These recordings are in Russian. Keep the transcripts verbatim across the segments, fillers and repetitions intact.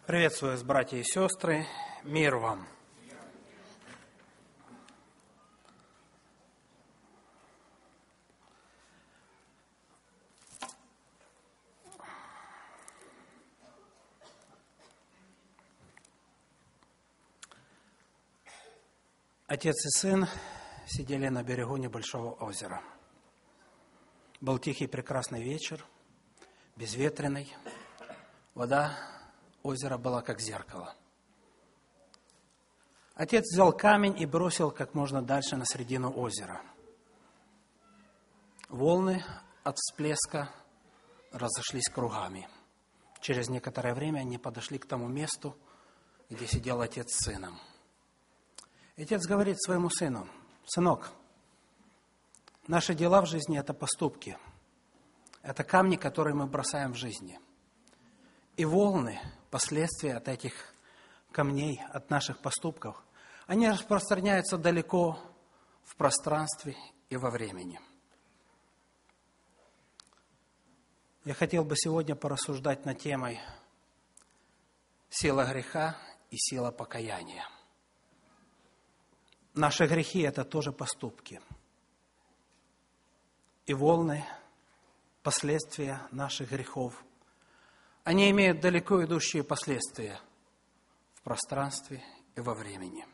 Приветствую вас, братья и сестры. Мир вам. Отец и сын сидели на берегу небольшого озера. Был тихий прекрасный вечер, безветренный. Вода озера была как зеркало. Отец взял камень и бросил как можно дальше на середину озера. Волны от всплеска разошлись кругами. Через некоторое время они подошли к тому месту, где сидел отец с сыном. Отец говорит своему сыну: «Сынок, наши дела в жизни – это поступки, это камни, которые мы бросаем в жизни. И волны, последствия от этих камней, от наших поступков, они распространяются далеко в пространстве и во времени». Я хотел бы сегодня порассуждать над темой «Сила греха и сила покаяния». Наши грехи – это тоже поступки. И волны, последствия наших грехов, они имеют далеко идущие последствия в пространстве и во времени.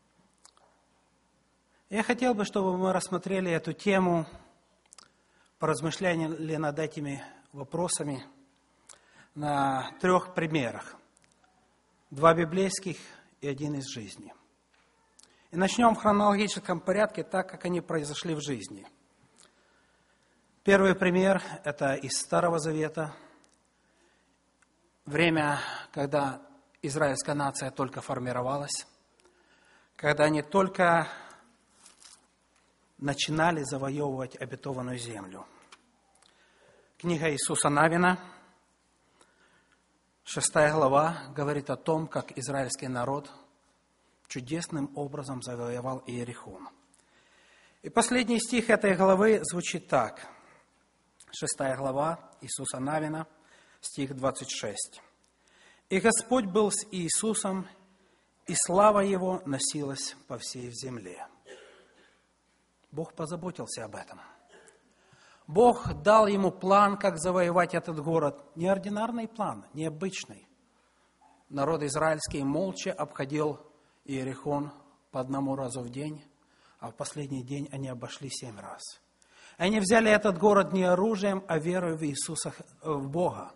Я хотел бы, чтобы мы рассмотрели эту тему, поразмышляли над этими вопросами на трех примерах. Два библейских и один из жизни. И начнем в хронологическом порядке, так, как они произошли в жизни. Первый пример – это из Старого Завета. Время, когда израильская нация только формировалась, когда они только начинали завоевывать обетованную землю. Книга Иисуса Навина, шестая глава, говорит о том, как израильский народ чудесным образом завоевал Иерихон. И последний стих этой главы звучит так. Шестая глава Иисуса Навина, стих двадцать шесть. «И Господь был с Иисусом, и слава Его носилась по всей земле». Бог позаботился об этом. Бог дал ему план, как завоевать этот город. Неординарный план, необычный. Народ израильский молча обходил Иерихон по одному разу в день, а в последний день они обошли семь раз. Они взяли этот город не оружием, а верой в Иисуса, в Бога.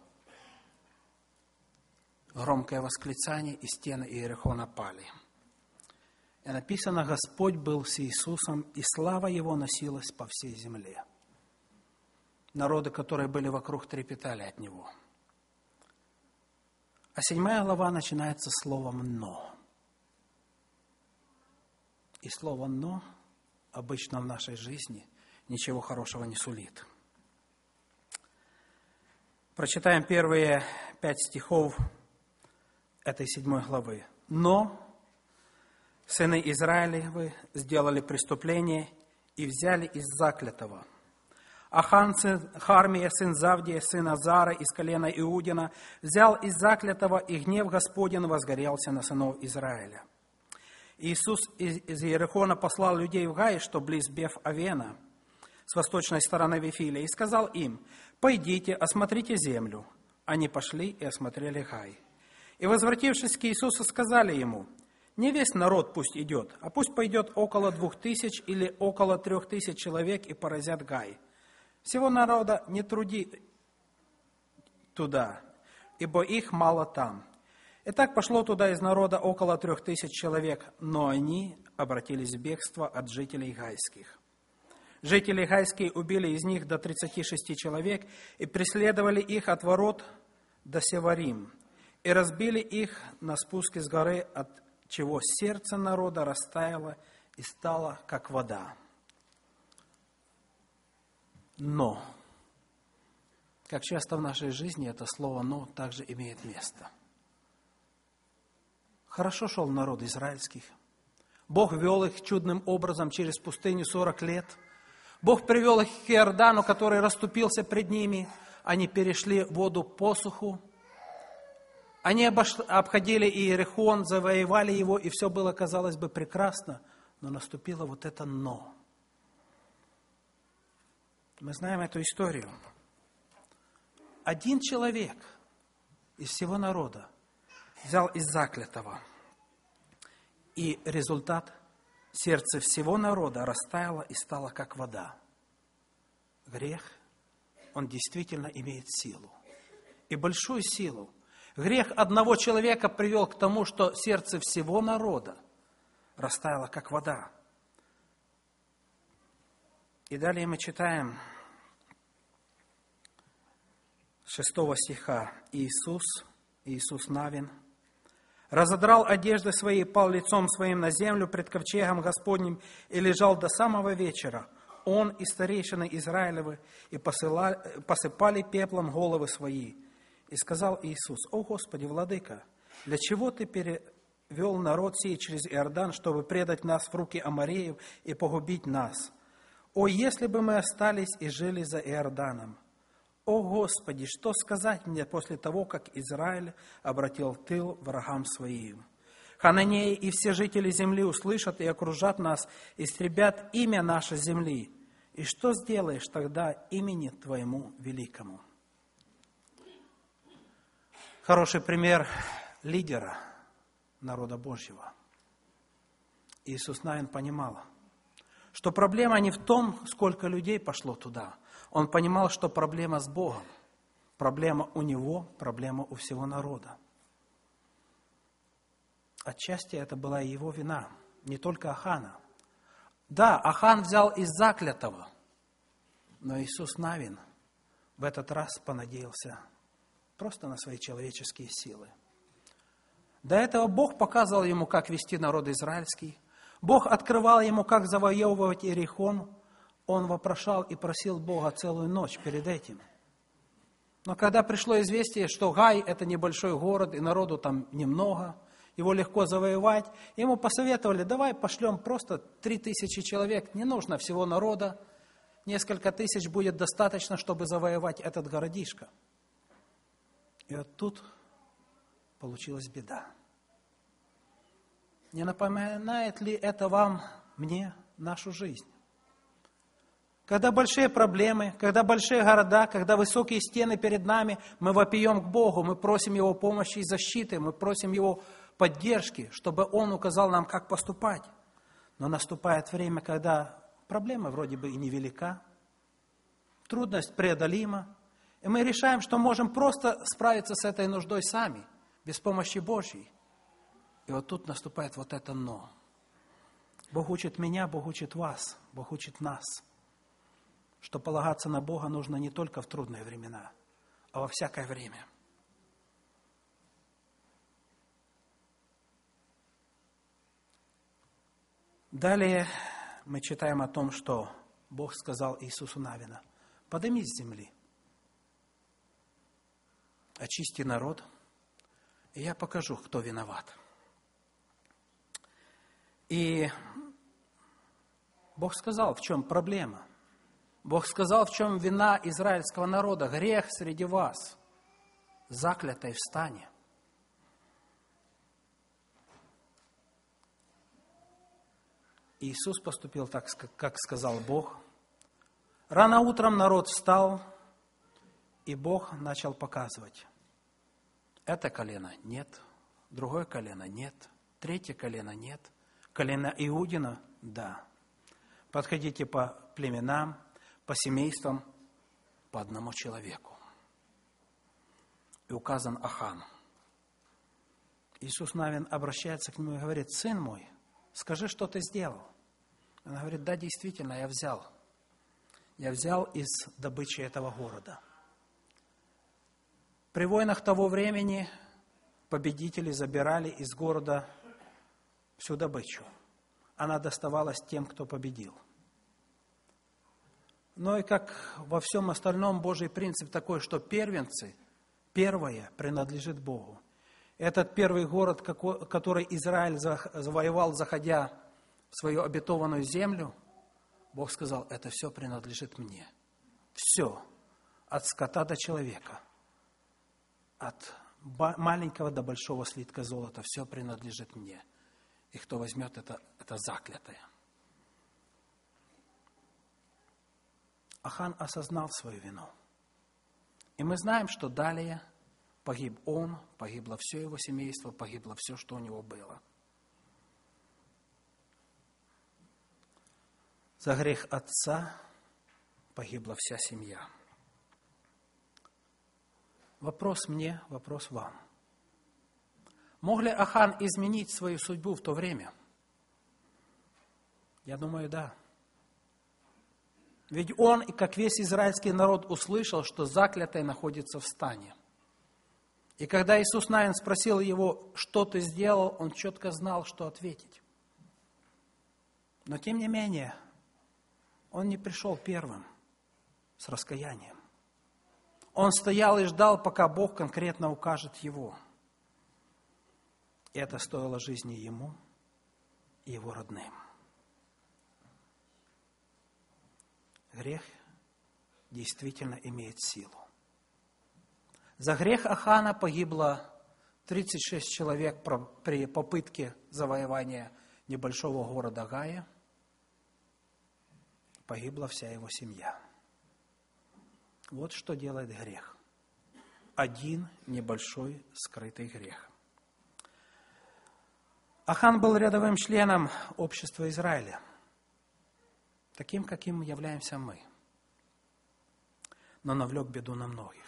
Громкое восклицание, и стены Иерихона пали. И написано: Господь был с Иисусом, и слава Его носилась по всей земле. Народы, которые были вокруг, трепетали от Него. А седьмая глава начинается словом «но». И слово «но» обычно в нашей жизни ничего хорошего не сулит. Прочитаем первые пять стихов этой седьмой главы. «Но сыны Израилевы сделали преступление и взяли из заклятого. Ахан, сын Хармия, сын Завдия, сын Азара, из колена Иудина, взял из заклятого, и гнев Господень возгорелся на сынов Израиля. Иисус из Иерихона послал людей в Гай, что близ Беф-Авена, с восточной стороны Вифиля, и сказал им: «Пойдите, осмотрите землю». Они пошли и осмотрели Гай. И, возвратившись к Иисусу, сказали ему: «Не весь народ пусть идет, а пусть пойдет около двух тысяч или около трех тысяч человек и поразят Гай. Всего народа не труди туда, ибо их мало там». И так пошло туда из народа около трех тысяч человек, но они обратились в бегство от жителей гайских. Жители гайские убили из них до тридцати шести человек и преследовали их от ворот до Севарим, и разбили их на спуске с горы, от чего сердце народа растаяло и стало, как вода. Но, как часто в нашей жизни это слово «но» также имеет место. Хорошо шел народ израильский. Бог вел их чудным образом через пустыню сорок лет. Бог привел их к Иордану, который расступился пред ними. Они перешли воду посуху. Они обошли, обходили Иерихон, завоевали его, и все было, казалось бы, прекрасно, но наступило вот это «но». Мы знаем эту историю. Один человек из всего народа взял из заклятого, и результат – сердце всего народа растаяло и стало как вода. Грех, он действительно имеет силу, и большую силу. Грех одного человека привел к тому, что сердце всего народа растаяло как вода. И далее мы читаем с шестого стиха. Иисус, Иисус Навин, разодрал одежды свои, пал лицом своим на землю пред ковчегом Господним и лежал до самого вечера. Он и старейшины Израилевы и посылали, посыпали пеплом головы свои. И сказал Иисус: «О Господи, Владыка, для чего Ты перевел народ сей через Иордан, чтобы предать нас в руки Амореев и погубить нас? О, если бы мы остались и жили за Иорданом! О Господи, что сказать мне после того, как Израиль обратил тыл врагам своим? Хананеи и все жители земли услышат и окружат нас, истребят имя нашей земли. И что сделаешь тогда имени Твоему великому?» Хороший пример лидера народа Божьего. Иисус Навин понимал, что проблема не в том, сколько людей пошло туда. Он понимал, что проблема с Богом. Проблема у него, проблема у всего народа. Отчасти это была и его вина, не только Ахана. Да, Ахан взял из заклятого, но Иисус Навин в этот раз понадеялся просто на свои человеческие силы. До этого Бог показывал ему, как вести народ израильский. Бог открывал ему, как завоевывать Иерихон. Он вопрошал и просил Бога целую ночь перед этим. Но когда пришло известие, что Гай – это небольшой город, и народу там немного, его легко завоевать, ему посоветовали: давай пошлем просто три тысячи человек, не нужно всего народа, несколько тысяч будет достаточно, чтобы завоевать этот городишко. И вот тут получилась беда. Не напоминает ли это вам, мне, нашу жизнь? Когда большие проблемы, когда большие города, когда высокие стены перед нами, мы вопием к Богу, мы просим Его помощи и защиты, мы просим Его поддержки, чтобы Он указал нам, как поступать. Но наступает время, когда проблема вроде бы и невелика, трудность преодолима, и мы решаем, что можем просто справиться с этой нуждой сами, без помощи Божьей. И вот тут наступает вот это «но». Бог учит меня, Бог учит вас, Бог учит нас, что полагаться на Бога нужно не только в трудные времена, а во всякое время. Далее мы читаем о том, что Бог сказал Иисусу Навина: «Подымись с земли, очисти народ, и я покажу, кто виноват». И Бог сказал, в чем проблема. Бог сказал, в чем вина израильского народа. Грех среди вас, заклятый в стане. Иисус поступил так, как сказал Бог. Рано утром народ встал, и Бог начал показывать. Это колено нет, другое колено нет, третье колено нет, колено Иудина – да. Подходите по племенам, по семействам, по одному человеку. И указан Ахан. Иисус Навин обращается к нему и говорит: «Сын мой, скажи, что ты сделал». Он говорит: «Да, действительно, я взял. Я взял из добычи этого города». При войнах того времени победители забирали из города всю добычу. Она доставалась тем, кто победил. Но и как во всем остальном, Божий принцип такой, что первенцы, первое принадлежит Богу. Этот первый город, который Израиль завоевал, заходя в свою обетованную землю, Бог сказал: это все принадлежит мне. Все, от скота до человека, от маленького до большого слитка золота, все принадлежит мне. И кто возьмет это, это заклятое. Ахан осознал свою вину. И мы знаем, что далее погиб он, погибло все его семейство, погибло все, что у него было. За грех отца погибла вся семья. Вопрос мне, вопрос вам. Мог ли Ахан изменить свою судьбу в то время? Я думаю, да. Ведь он, как весь израильский народ, услышал, что заклятое находится в стане. И когда Иисус Навин спросил его, что ты сделал, он четко знал, что ответить. Но тем не менее, он не пришел первым с раскаянием. Он стоял и ждал, пока Бог конкретно укажет его. И это стоило жизни ему и его родным. Грех действительно имеет силу. За грех Ахана погибло тридцать шесть человек при попытке завоевания небольшого города Гая. Погибла вся его семья. Вот что делает грех. Один небольшой скрытый грех. Ахан был рядовым членом общества Израиля, таким, каким являемся мы, но навлек беду на многих.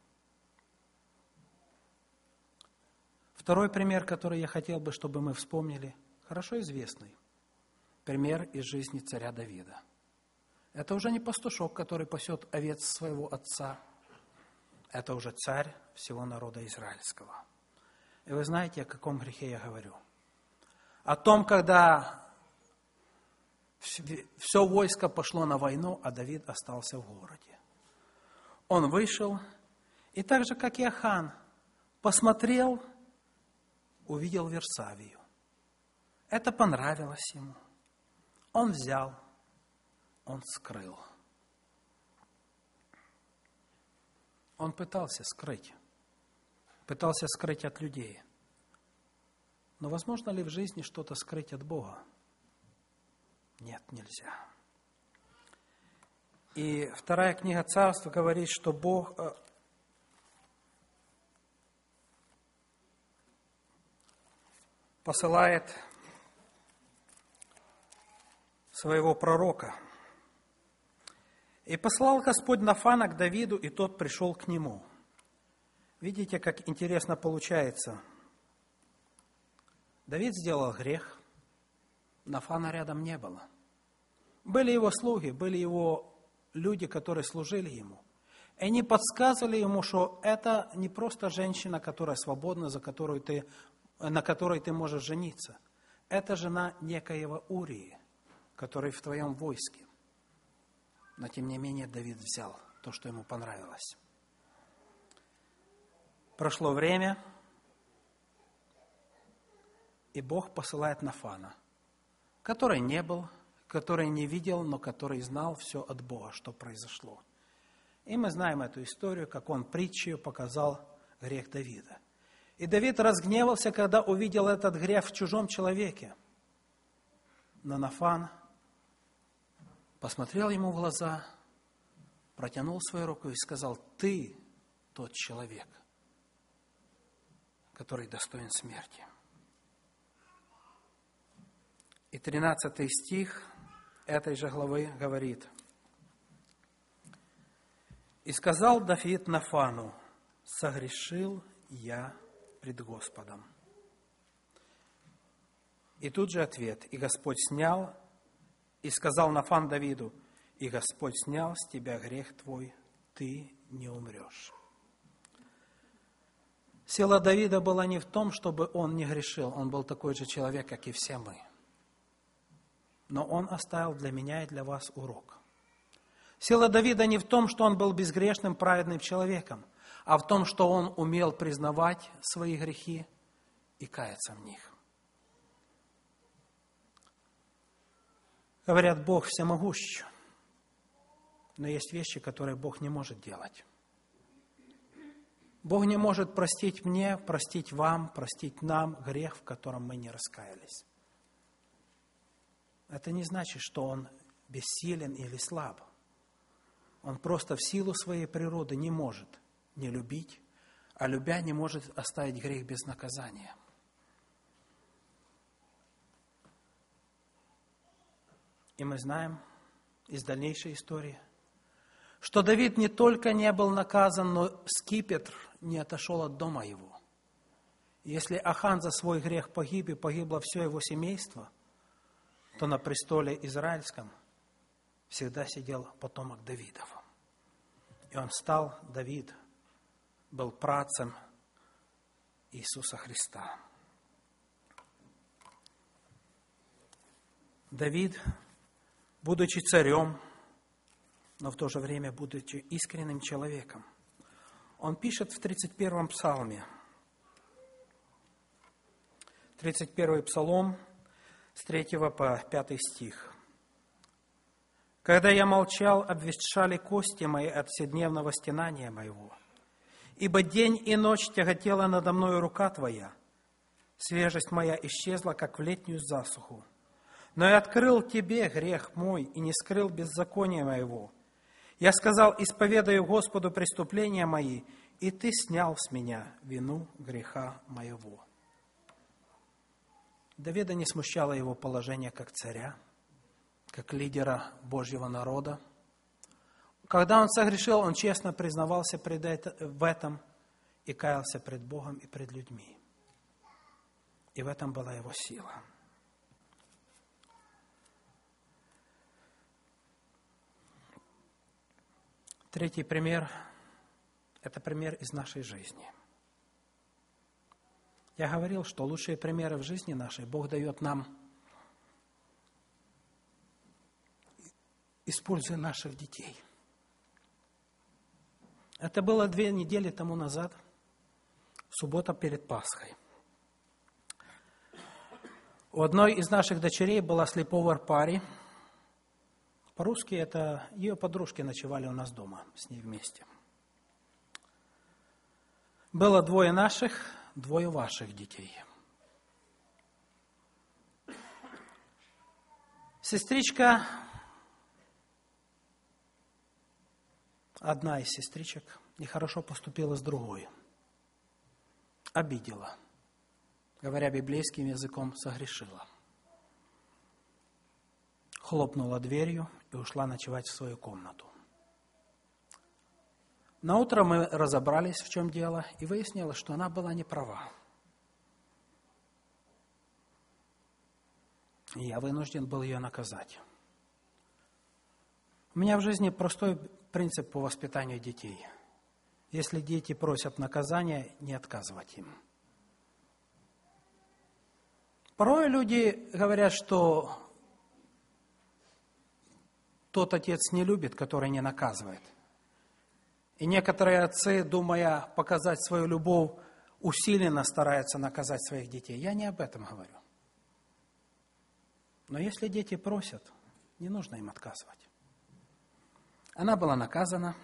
Второй пример, который я хотел бы, чтобы мы вспомнили, хорошо известный. Пример из жизни царя Давида. Это уже не пастушок, который пасет овец своего отца. Это уже царь всего народа израильского. И вы знаете, о каком грехе я говорю? О том, когда все войско пошло на войну, а Давид остался в городе. Он вышел, и так же, как и Ахан, посмотрел, увидел Версавию. Это понравилось ему. Он взял, он скрыл. Он пытался скрыть. Пытался скрыть от людей. Но возможно ли в жизни что-то скрыть от Бога? Нет, нельзя. И вторая книга Царств говорит, что Бог посылает своего пророка. И послал Господь Нафана к Давиду, и тот пришел к нему. Видите, как интересно получается. Давид сделал грех, Нафана рядом не было. Были его слуги, были его люди, которые служили ему. И они подсказывали ему, что это не просто женщина, которая свободна, за которую ты, на которой ты можешь жениться. Это жена некоего Урии, который в твоем войске. Но тем не менее Давид взял то, что ему понравилось. Прошло время, и Бог посылает Нафана, который не был, который не видел, но который знал все от Бога, что произошло. И мы знаем эту историю, как он притчей показал грех Давида. И Давид разгневался, когда увидел этот грех в чужом человеке. Но Нафан посмотрел ему в глаза, протянул свою руку и сказал: ты тот человек, который достоин смерти. И тринадцатый стих этой же главы говорит: «И сказал Давид Нафану: согрешил я пред Господом». И тут же ответ: «И Господь снял, и сказал Нафан Давиду: и Господь снял с тебя грех твой, ты не умрешь». Сила Давида была не в том, чтобы он не грешил, он был такой же человек, как и все мы. Но он оставил для меня и для вас урок. Сила Давида не в том, что он был безгрешным, праведным человеком, а в том, что он умел признавать свои грехи и каяться в них. Говорят, Бог всемогущ, но есть вещи, которые Бог не может делать. Бог не может простить мне, простить вам, простить нам грех, в котором мы не раскаялись. Это не значит, что Он бессилен или слаб. Он просто в силу своей природы не может не любить, а любя не может оставить грех без наказания. И мы знаем из дальнейшей истории, что Давид не только не был наказан, но скипетр не отошел от дома его. Если Ахан за свой грех погиб и погибло все его семейство, то на престоле израильском всегда сидел потомок Давидов. И он стал, Давид, был працем Иисуса Христа. Давид, будучи царем, но в то же время будучи искренним человеком, он пишет в тридцать первом псалме, тридцать первый псалом, с третьего по пятый стих. «Когда я молчал, обветшали кости мои от вседневного стенания моего. Ибо день и ночь тяготела надо мною рука Твоя. Свежесть моя исчезла, как в летнюю засуху. Но я открыл Тебе грех мой и не скрыл беззакония моего. Я сказал, исповедаю Господу преступления мои, и Ты снял с меня вину греха моего». Давида не смущало его положение как царя, как лидера Божьего народа. Когда он согрешил, он честно признавался пред это, в этом и каялся пред Богом и пред людьми. И в этом была его сила. Третий пример – это пример из нашей жизни. Я говорил, что лучшие примеры в жизни нашей Бог дает нам, используя наших детей. Это было две недели тому назад, суббота перед Пасхой. У одной из наших дочерей была sleepover пари. По-русски это ее подружки ночевали у нас дома с ней вместе. Было двое наших, двое ваших детей. Сестричка, одна из сестричек, нехорошо поступила с другой. Обидела. Говоря библейским языком, согрешила. Хлопнула дверью и ушла ночевать в свою комнату. Наутро мы разобрались, в чем дело, и выяснилось, что она была не права. И я вынужден был ее наказать. У меня в жизни простой принцип по воспитанию детей. Если дети просят наказания, не отказывать им. Порой люди говорят, что тот отец не любит, который не наказывает. И некоторые отцы, думая показать свою любовь, усиленно стараются наказать своих детей. Я не об этом говорю. Но если дети просят, не нужно им отказывать. Она была наказана,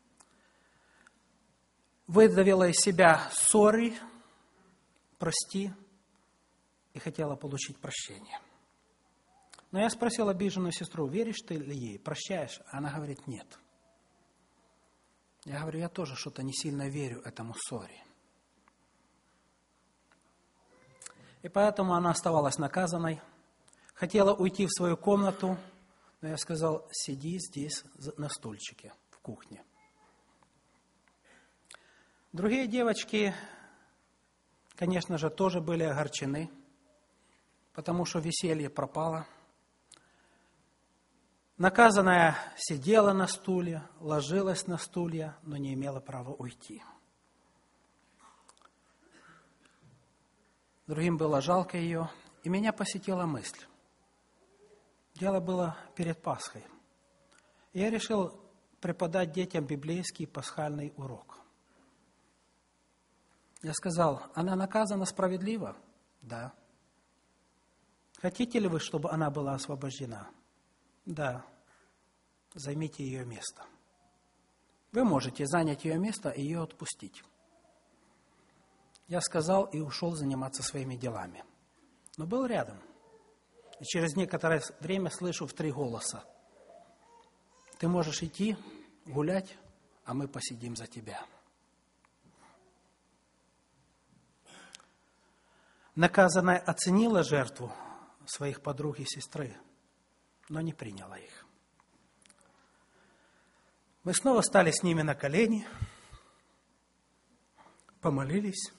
выдавила из себя «сори», «прости», и хотела получить прощение. Но я спросил обиженную сестру, веришь ты ли ей, прощаешь? А она говорит, нет. Я говорю, я тоже что-то не сильно верю этому «сори». И поэтому она оставалась наказанной, хотела уйти в свою комнату, но я сказал, сиди здесь на стульчике в кухне. Другие девочки, конечно же, тоже были огорчены, потому что веселье пропало. Наказанная сидела на стуле, ложилась на стулья, но не имела права уйти. Другим было жалко ее, и меня посетила мысль. Дело было перед Пасхой. И я решил преподать детям библейский пасхальный урок. Я сказал, она наказана справедливо? Да. Хотите ли вы, чтобы она была освобождена? Да. Займите ее место. Вы можете занять ее место и ее отпустить. Я сказал и ушел заниматься своими делами. Но был рядом. И через некоторое время слышу в три голоса: ты можешь идти, гулять, а мы посидим за тебя. Наказанная оценила жертву своих подруг и сестры, но не приняла их. Мы снова стали с ними на колени, помолились.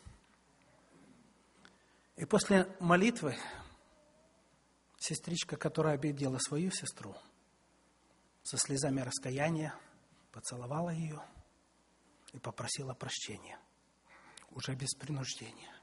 И после молитвы сестричка, которая обидела свою сестру, со слезами раскаяния поцеловала ее и попросила прощения, уже без принуждения.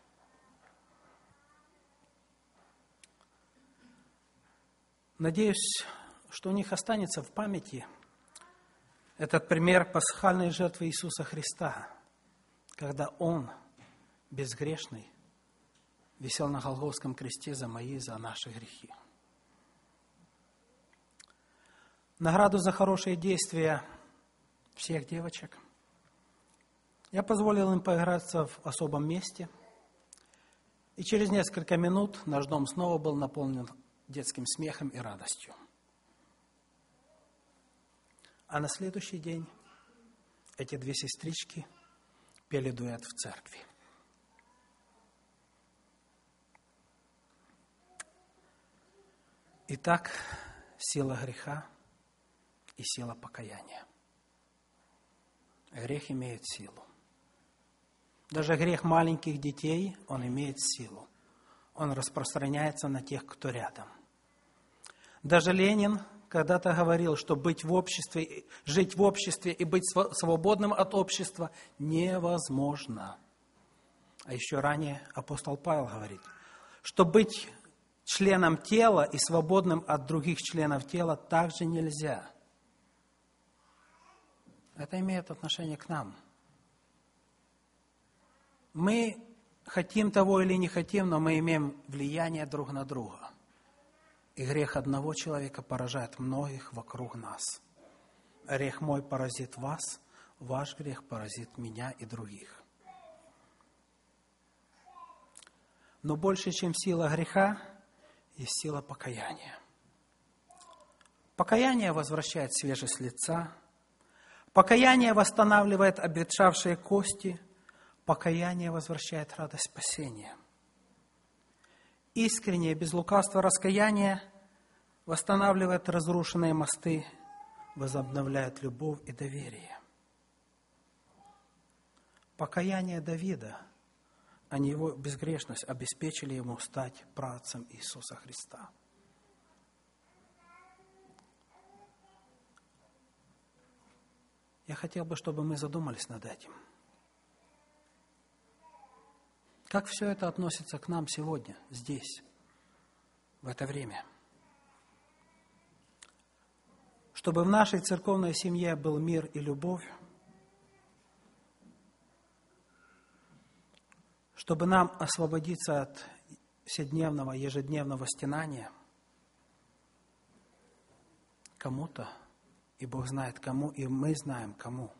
Надеюсь, что у них останется в памяти этот пример пасхальной жертвы Иисуса Христа, когда Он, безгрешный, висел на Голгофском кресте за мои и за наши грехи. Награду за хорошие действия всех девочек я позволил им поиграться в особом месте, и через несколько минут наш дом снова был наполнен детским смехом и радостью. А на следующий день эти две сестрички пели дуэт в церкви. Итак, сила греха и сила покаяния. Грех имеет силу. Даже грех маленьких детей, он имеет силу. Он распространяется на тех, кто рядом. Даже Ленин когда-то говорил, что быть в обществе, жить в обществе и быть свободным от общества невозможно. А еще ранее апостол Павел говорит, что быть членом тела и свободным от других членов тела также нельзя. Это имеет отношение к нам. Мы хотим того или не хотим, но мы имеем влияние друг на друга. И грех одного человека поражает многих вокруг нас. Грех мой поразит вас, ваш грех поразит меня и других. Но больше, чем сила греха, есть сила покаяния. Покаяние возвращает свежесть лица. Покаяние восстанавливает обветшавшие кости. Покаяние возвращает радость спасения. Искреннее, без лукавства раскаяние восстанавливает разрушенные мосты, возобновляет любовь и доверие. Покаяние Давида, а не его безгрешность, обеспечили ему стать праотцем Иисуса Христа. Я хотел бы, чтобы мы задумались над этим. Как все это относится к нам сегодня, здесь, в это время? Чтобы в нашей церковной семье был мир и любовь, чтобы нам освободиться от вседневного, ежедневного стенания, кому-то, и Бог знает кому, и мы знаем кому.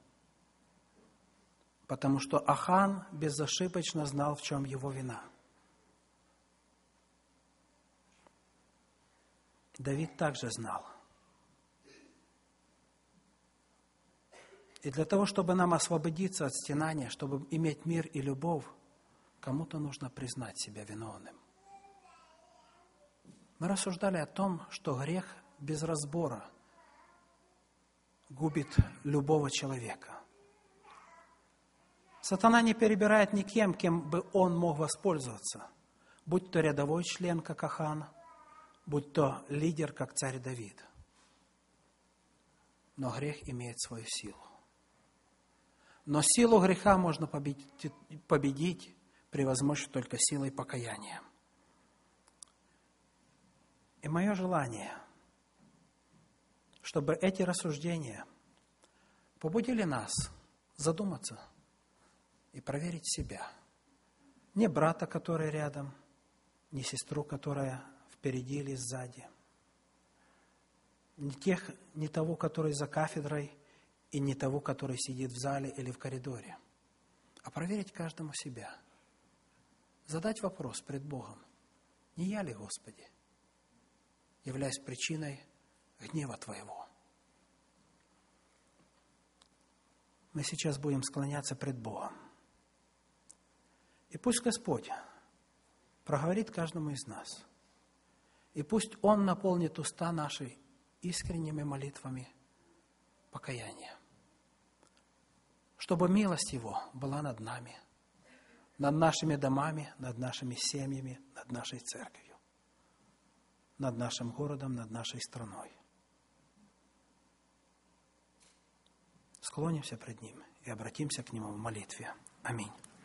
Потому что Ахан безошибочно знал, в чем его вина. Давид также знал. И для того, чтобы нам освободиться от стенания, чтобы иметь мир и любовь, кому-то нужно признать себя виновным. Мы рассуждали о том, что грех без разбора губит любого человека. Сатана не перебирает никем, кем бы он мог воспользоваться, будь то рядовой член, как Ахан, будь то лидер, как царь Давид. Но грех имеет свою силу. Но силу греха можно победить, победить превозмочь только силой покаяния. И мое желание, чтобы эти рассуждения побудили нас задуматься и проверить себя. Не брата, который рядом, не сестру, которая впереди или сзади, не, тех, не того, который за кафедрой, и не того, который сидит в зале или в коридоре, а проверить каждому себя. задать вопрос пред Богом: не я ли, Господи, являюсь причиной гнева Твоего? Мы сейчас будем склоняться пред Богом. И пусть Господь проговорит каждому из нас. И пусть Он наполнит уста наши искренними молитвами покаяния. Чтобы милость Его была над нами, над нашими домами, над нашими семьями, над нашей церковью, над нашим городом, над нашей страной. Склонимся пред Ним и обратимся к Нему в молитве. Аминь.